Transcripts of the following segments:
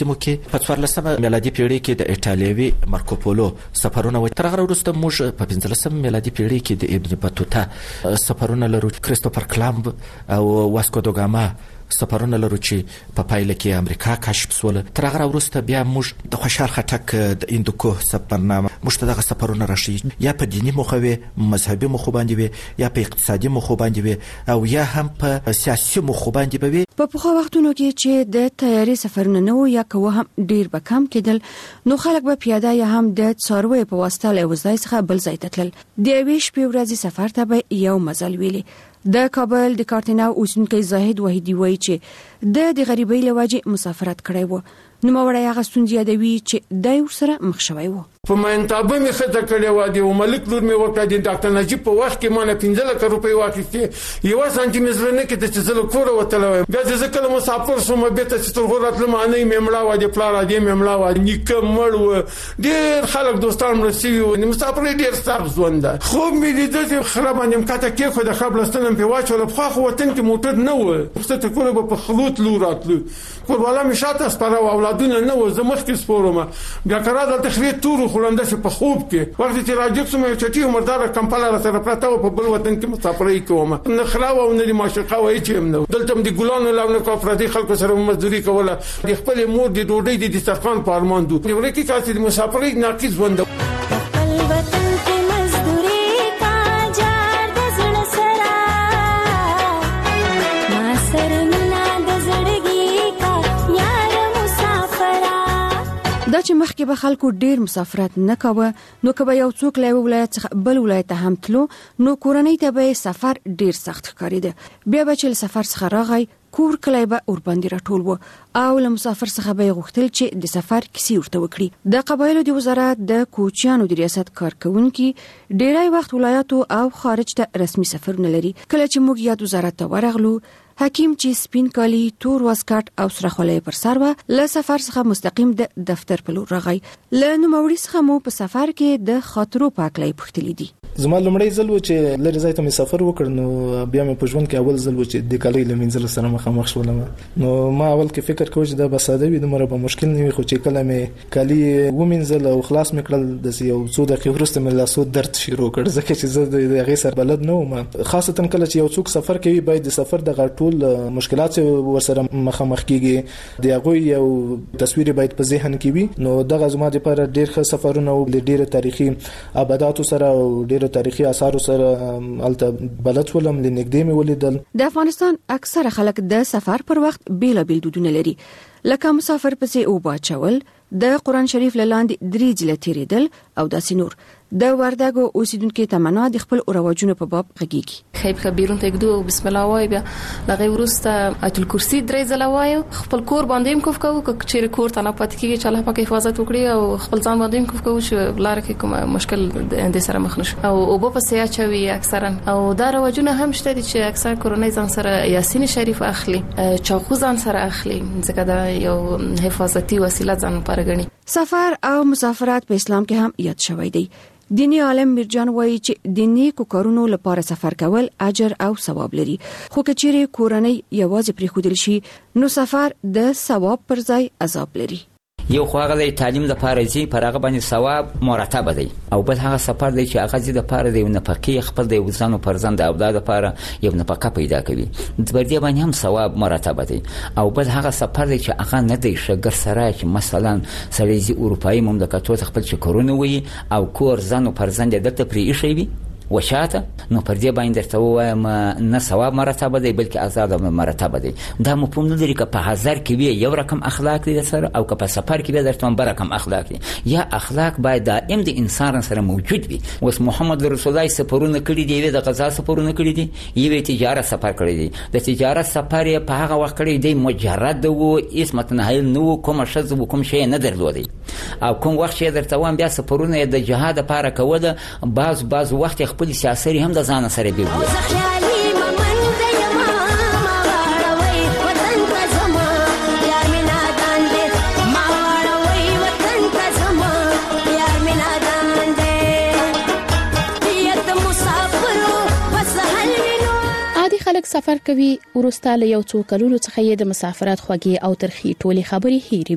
سیمو کې په 14 میلادي پیړۍ کې د ایټالوي مارکوپولو سفرونه و. تر هغه وروسته موږ په 15 میلادي پیړۍ کې د ابن بطوطه سفرونه لرو، کریستوفر کلمب او واسکو دا ګاما سفرونه لرو چې په پایله کې امریکا کشف شول. تر هغه وروسته بیا موږ د خوشحال خټک د هندوکو سفرنامه موږ ته دغه سفرونه راشي، یا په دینی موخه مذهبي موخه باندې وي، یا په اقتصادي موخه باندې وي، او یا هم په سیاسي موخه باندې وي. په پخوا وختونو کې چې د تیاري سفرونه نه و یا کوه هم ډیر به کم کېدل، نو خلک به پیاده یا هم د څاروي په واسطه له ځای څخه بل ځای ته تلل. د یوې شپې ورځې سفر ته به یو مزل ویلي. د کابل د کارتناو اوسنکی زاهد وحیدی وایي چې د غریبۍ له وجې مسافرت کړی و. نو مړی هغه ستونزې یادوي چې دای ورسره مخ شوی و. په منتابه می خطه کړی و، د ملک لور می وکړه، د ډاکټر نجیب په وخت کې مانه 15 لک روپۍ واخیستې، یو سانتي مزر نه کې د چزل کور وتلو. بیا ځکه مسافر سوم به ته چې تر ورته معنی میمړه و د پلار د میمړه و نیک مړ و، ډیر خلک دوستان مرسي و، مسافر ډیر سخت ژوند ده. خو می دې د خراب باندې کاته کې خو د خپلستان په واچول په خو وطن کې موټر نه و، څه ته کول په خلوت لور راتلو. کور والا می شاته سپاره او اولادونه نه و، زمخ کې سپورم بیا کرا د تخریب تور خلنده په خوب کې وخت چې راځم سم یو چټي عمردار کمپاله سره پراته په بل وطن کې مسافرۍ کوم، نه خلاو او نه معشوقه وای چې هم نو دلته د ګلانو لاونه کو افرادي خلکو سره مزدوري کوله، د خپل مور د ډوډۍ د دسترخوان په ارمان دو یو لکه چې د مسافرۍ ناقص وند. دا چې مخکې به خلکو ډیر مسافرت نه کاوه، نو کله یو څوک له ولایت څخه بل ولایت ته هم تلو، نو کورنۍ ته به سفر ډیر سخت ښکارېده. بیا به چې سفر څخه راغی کور کلی به اور باندې راټول و، او له مسافر څخه به غوښتل چې د سفر کیسې ورته وکړي. د قبایلو د وزارت د کوچیانو د ریاست کارکونکي ډیری وخت ولایتو او خارج ته رسمي سفرونه لري. کله چې موږ یاد وزارت ته ورغلو، حکیم چې سپین کالی تور واسکټ او سره خولۍ پر سر و، له سفر څخه مستقیم د دفتر په لور راغی. له نوموړي څخه مو په سفر کې د خاطرو پاکلای پوښتلې دي. زما لمړی ځل و چې لری ځای ته می سفر وکړ، نو بیا مې په ژوند کې اول ځل و چې د کالي لمنځل سره مخامخ شولم. نو ما اول کې فکر کوم چې دا به ساده وي، دومره به مشکل نه وي، خو چې کله مې کالي ومنځل او خلاص مې کړل، د یو څو دقیقې وروسته مې لاسو درد شروع کړ، ځکه چې زه د هغې سره بلد نه وم. خاصتا کله چې یو څوک سفر کوي باید د سفر د ټول مشکلات ورسره مخامخ کیږي، د هغه یو تصویر باید په ذهن کې وي. نو دغه زما لپاره ډیر ښه سفرونه او ډیر تاریخي آبادات سره او ډیر تاریخي آثار سره الته بلد ولم، لنګدې مې ولیدل. د افغانستان اکثره خلک د سفر پر وخت بیلابیل دودونه لري، لکه مسافر پسې اوبه اچول، د قرآن شریف لاندې درې ځله تیریدل او داسې نور. د وردګو اوسیدونکو تمنا د خپل رواجونو په باب غږیږي. خیب خبيرون ته کېدو بسم الله وای، بیا لغه ورسته آیت الکرسی درې ځله وای، خپل کور باندې هم کوف کوو چې کور ته نه پات کیږي چې الله پاک حفاظت وکړي، او خپل ځان باندې هم کوف کوو چې لار کې کوم مشکل د سره مخ نشو، او اوبه پسې اچوي اکثرا. او دا رواجونه هم شته چې اکثر کورنۍ ځان سره یاسین شریف اخلي، چاقو ځان سره اخلي، ځکه دا یو حفاظتي وسیله ځان لپاره ګڼي. سفر او مسافرت په اسلام کې هم یاد شوی دی. دینی عالم میرجان وایي چې د نیکو کارونو لپاره سفر کول اجر او ثواب لري، خو که چیرې کورنۍ یوازې پرېښودل شي، نو سفر د ثواب پر ځای عذاب لري. یو خو هغه د تعلیم د پاره چې پر هغه باندې ثواب مرتب دی، او بل هغه سفر دی چې هغه د پاره دی نفقې خپل د وزن او پرزند او د پاره یو نفقه پیدا کوي، د بردي باندې هم ثواب مرتب دی. او بل هغه سفر دی چې هغه نه دی شګر سره، چې مثلا سړي اروپאי مملکتو خپل چې کورونه وي او کور ځن او پرزند دلته پرې شي وي وشاته، نو پر دې باندې درته وایم نه ثواب مرتبه دی بلکې آزاد مرتبه دی. دا مفهوم نه لري که په هزار کې وي یو رقم اخلاق دی سره، او که په سفر کې وي درته بل رقم اخلاق دی. یا اخلاق باید دائم د انسان سره موجود وي. اوس محمد رسول الله سفرونه کړي دي، د غزا سفرونه کړي دي، یو تجارت سفر کړی دی. د تجارت سفر په هغه وخت کړی دی مجرد وو، هیڅ متنهایل نو، کوم شذ و کوم شی نه درلودي. او کوم وخت چې درته وایم بیا سفرونه د جهاد لپاره کوله، بعض وخت خپل سیاسي هم د ځان سره دی. خلک سفر کوي، ورسته له یو څو کلونو څخه د مسافرت خوږی او ترخی ټولي خبرې هېروي.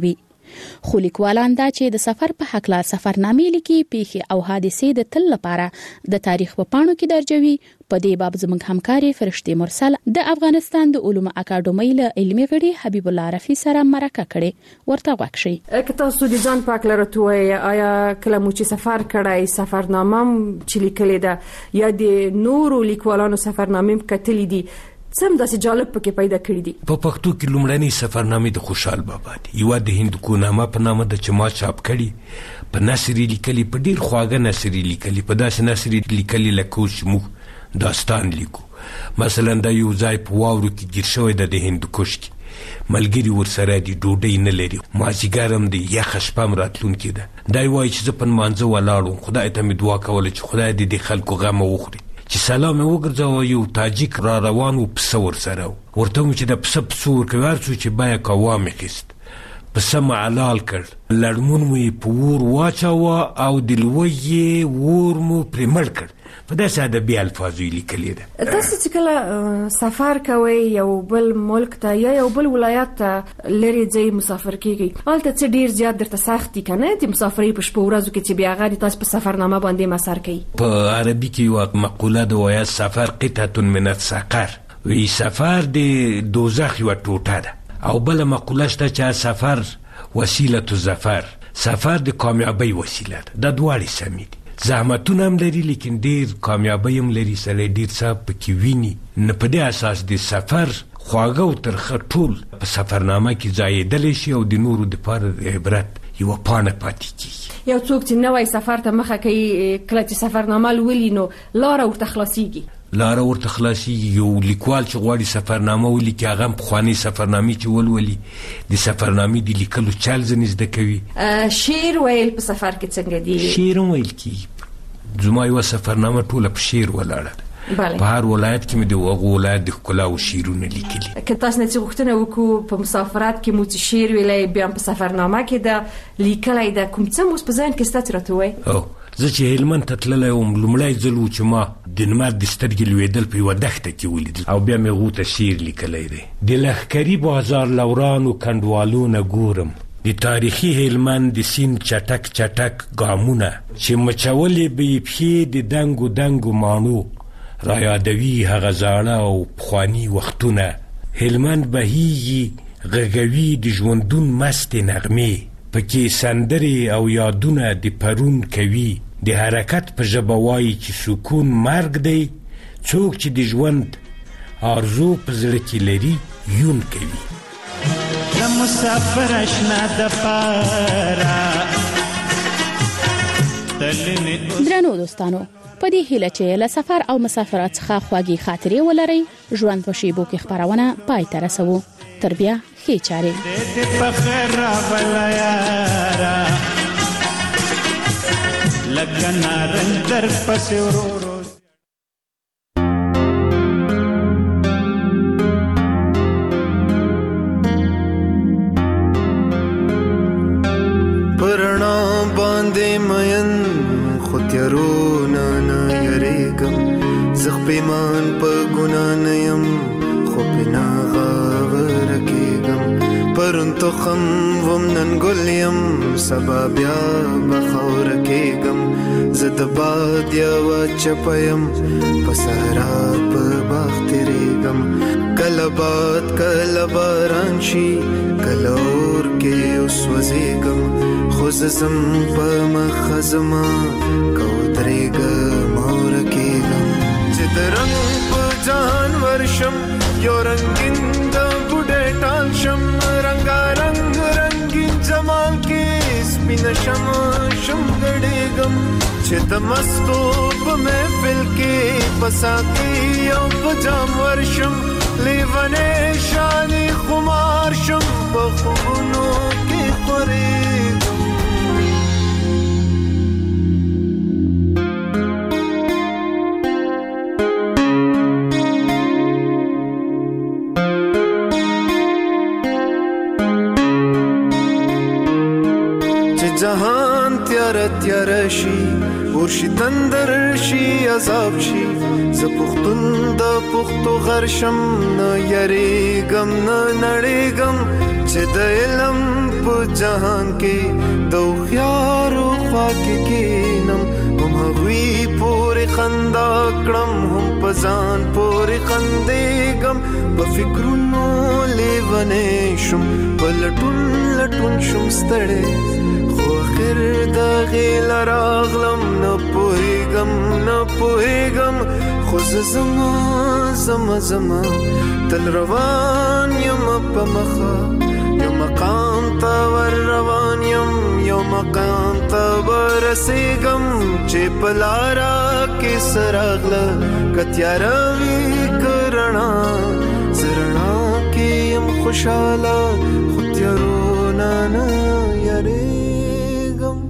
خو لیکوالان دا چې د سفر په حق لا سفرنامې لیکي پیښې او حادثې د تل لپاره د تاریخ په پاڼو کې درجوي. په دې باب زموږ همکاري فرشتي مرسل د افغانستان د علومو اکاډمۍ له علمي غړي حبیب الله رفیع سره مرکه کړې. ورته وکړئ. که تاسو د ځان په اړه راټوي آیا کله مو چې سفر کړای سفرنامه چې لیکلې ده یا د نورو لیکوالانو سفرنامې کتلې دي سم داسې جالب پکې پیدا کړی دي؟ په پښتو کې لومړنۍ سفرنامې د خوشحال بابا دي. یو د هندوکو نامه په نامه د چې ما چاپ کړي په نثري لیکلي په ډیر خواږه نثري لیکلي په داسې نثري لیکلي لکه چې موږ داستان لیکو. مثلا دا یو ځای په واورو کې ګیر شوی د هندوکوش کې ملګری ورسره دي ډوډۍ نه لري مازیګر هم د یخه شپه هم راتلونکې ده. دا وایي چې زه په نمانځه ولاړ خدای ته مې دعا کوله چې خدای دې د خلکو غم وخوري. چې سلام وګرځاوه یو تاجیک را روان و پسه ورسره ورته مو چې د پسه ورکوي هر څو چې باید قوام خیست پسه معلال کړ لړمون مو یې په ور واچاوه او د لوی ور مو پرې مړ کړ. په داسې ادبي الفاظو لیکلې ده. تاسو چې کله سفر کوئ یو بل ملک ته یا یو بل ولایت ته لري ځای مسافر کیږي هلته څه ډیر زیات درته سخت دي کنه د مسافرۍ په شپه ورځو کې چې بیا غاړي تاسو په سفرنامه باندې مسار کوي؟ په عربي کې یو مقوله ده وایي سفر قطعه من السقر وی سفر د دوزخ یو ټوټه ده او بل مقوله شته چې سفر وسیله الظفر سفر د کامیابی وسیله ده. دا دواړه سمې دي. زحمتونه هم لري لیکن ډیر کامیابی هم لري سره ډیر څه پکې ویني نه په دې اساس د سفر خواږه او ترخه ټول په سفرنامه کې ځایېدلی شي او د نورو دپاره د عبرت یوه پاڼه پاتې کېږي. یو څوک چې نوی سفر ته مخه کوي کله چې سفرنامه لولي نو لاره ورته خلاصېږي. یو لیکوال چې غواړي سفرنامه ولیکي هغه هم پخوانۍ سفرنامې چې ولولي د سفرنامې د لیکلو چل ځینې زده کوي. شعر ویل په سفر کې څنګه دي؟ شعر هم ویل کېږي. زما یوه سفرنامه ټوله په شعر ولاړه ده. په هر ولایت کې مې د هغو ولایت د ښکلا او شعرونه لیکلي. که تاسو نه څه غوښتنه وکړو په مسافرت کې مو څه شعر ویلی بیا په سفرنامه کې ده لیکلی ده کوم څه مو په ذهن کې شته چې راته ووایئ؟ زه چې هلمند ته تللی وم لومړی ځل و چې ما د لمر د سترګې لوېدل په یوه دښته کې ولیدل او بیا مې هغو ته شعر لیکلی دی. د لښکري بازار لورانو کنډوالونه ګورم د تاریخي هلمند د سیند چټک چټک ګامونه چې مچولې به یې پښې د دنګو دنګو ماڼو را یادوي هغه زاړه او پخواني وختونه. هلمند بهیږي غږوي د ژوندون مستې نغمې پکې سندرې او یادونه د پرون کوي. د حرکت په ژبه وایي چې سکون مرګ دی څوک چې د ژوند آرزو په زړه کې لري یون کوي. د مسافر اشنا د پاره درنو دوستانو په دې هیله چې له سفر او مسافرت څخه خواږې خاطرې ولرئ ژوند په شیبو کې خپرونه پای ته رسوو. تر بیا ښې چارې. لکه نارنج در پسې ورو پرنا باندې مین خو تیارونه نه یریږم زه پیمان په ګناه نه یم خو پې نه غاوره کېږم پرون تخم وم نن ګل یم سبا بیا به خاوره کېږم زه د باد یوه چپه یم په صحرا په باغ تېرېږم کله باد کله باران شي کله اور کې وسوځېږم خو زه ځم په مخه زما که ودرېږم او ورکېږم چې د رنګ په جهان ورشم یو رنګین د بوډۍ ټال شم رنګارنګ رنګین جمال کې سپینه شم ګډېږم چې د مستو په محفل کې په ساقي او په جام ورشم لیونې شانې خمار شم په خوبونو کې خورېږم. جهان تیار شي ورشي تندر شي عذاب شي زه پښتون د پښتو غر شم نه یریږم نه نړېږم چې د علم په جهان کې د خيارو خوا کې کینم هم هغوی پورې خندا کړم هم پزان پورې خندېږم په فکرونو لیونې شم په لټون شم ستړی خو اخر د غیل راغلم نه پوهېږم خو زما تل روان یم په مخه یو مقام ته ور روان یم یو مقام ته ورسېږم چې په لاره کې سراغله که تیاره وي که رڼا زه رڼا کې یم خوشحاله خو تیارو نه یریږم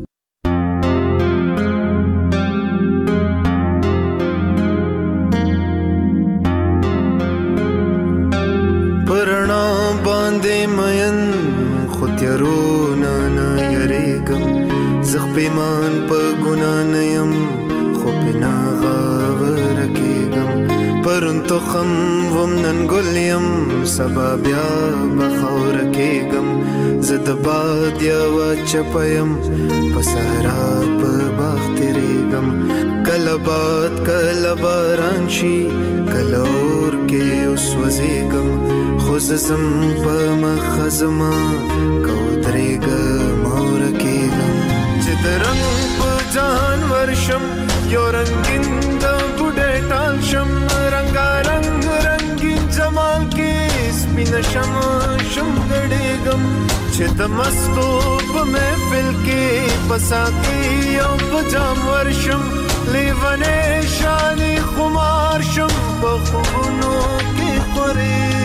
پرنا باندې مین خو تیارو نه یریږم زه پیمان په ګناه نه یم خو پې نه غاوره کېږم پرون تخم وم نن ګل یم سبا بیا به خاوره کېږم زه د باد یوه چپه یم په صحرا په باغ تېرېږم کله باد کله باران شي کله اور کې اوس وځېږم خو زه ځم په مخه زما که ودرېږم اوره کېږم چې د رنګ په جهان ورشم یو رنګین د بوډۍ ټال شم رنګارنګ رنګین جمال کې سپینه شم ګډېږم چې د مستو په محفل کې په ساقي او په جام ورشم لیونې شانې خمار شم په خوبونو کې خورېږم